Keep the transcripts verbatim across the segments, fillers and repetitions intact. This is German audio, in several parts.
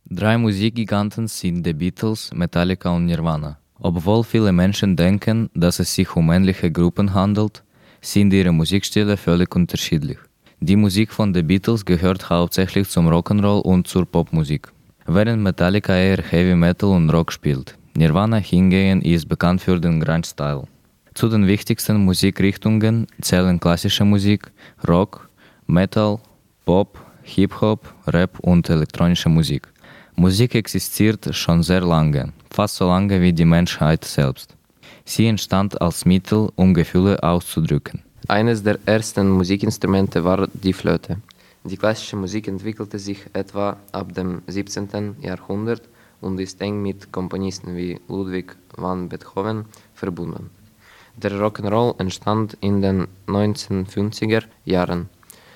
Drei Musikgiganten sind The Beatles, Metallica und Nirvana. Obwohl viele Menschen denken, dass es sich um ähnliche Gruppen handelt, sind ihre Musikstile völlig unterschiedlich. Die Musik von The Beatles gehört hauptsächlich zum Rock'n'Roll und zur Popmusik, während Metallica eher Heavy Metal und Rock spielt. Nirvana hingegen ist bekannt für den Grunge-Style. Zu den wichtigsten Musikrichtungen zählen klassische Musik, Rock, Metal, Pop, Hip-Hop, Rap und elektronische Musik. Musik existiert schon sehr lange, fast so lange wie die Menschheit selbst. Sie entstand als Mittel, um Gefühle auszudrücken. Eines der ersten Musikinstrumente war die Flöte. Die klassische Musik entwickelte sich etwa ab dem siebzehnten. Jahrhundert und ist eng mit Komponisten wie Ludwig van Beethoven verbunden. Der Rock'n'Roll entstand in den neunzehnhundertfünfziger Jahren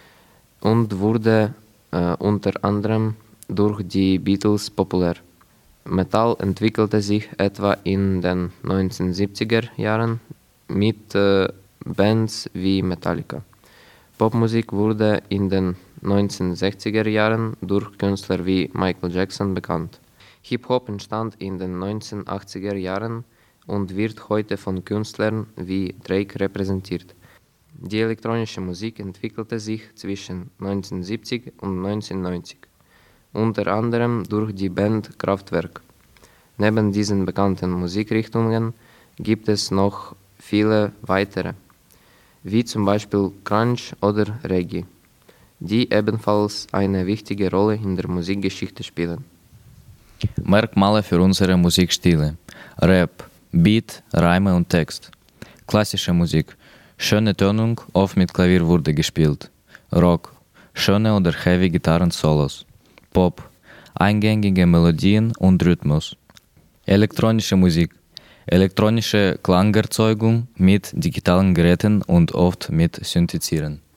und wurde äh, unter anderem durch die Beatles populär. Metal entwickelte sich etwa in den neunzehnhundertsiebziger Jahren mit äh, Bands wie Metallica. Popmusik wurde in den neunzehnhundertsechziger Jahren durch Künstler wie Michael Jackson bekannt. Hip-Hop entstand in den neunzehnhundertachtziger Jahren und wird heute von Künstlern wie Drake repräsentiert. Die elektronische Musik entwickelte sich zwischen neunzehnhundertsiebzig und neunzehnhundertneunzig, unter anderem durch die Band Kraftwerk. Neben diesen bekannten Musikrichtungen gibt es noch viele weitere, wie zum Beispiel Grunge oder Reggae, die ebenfalls eine wichtige Rolle in der Musikgeschichte spielen. Merkmale für unsere Musikstile: Rap, Beat, Reime und Text. Klassische Musik: schöne Tönung, oft mit Klavier wurde gespielt. Rock: schöne oder heavy Gitarren-Solos. Pop: eingängige Melodien und Rhythmus. Elektronische Musik: elektronische Klangerzeugung mit digitalen Geräten und oft mit Synthesieren.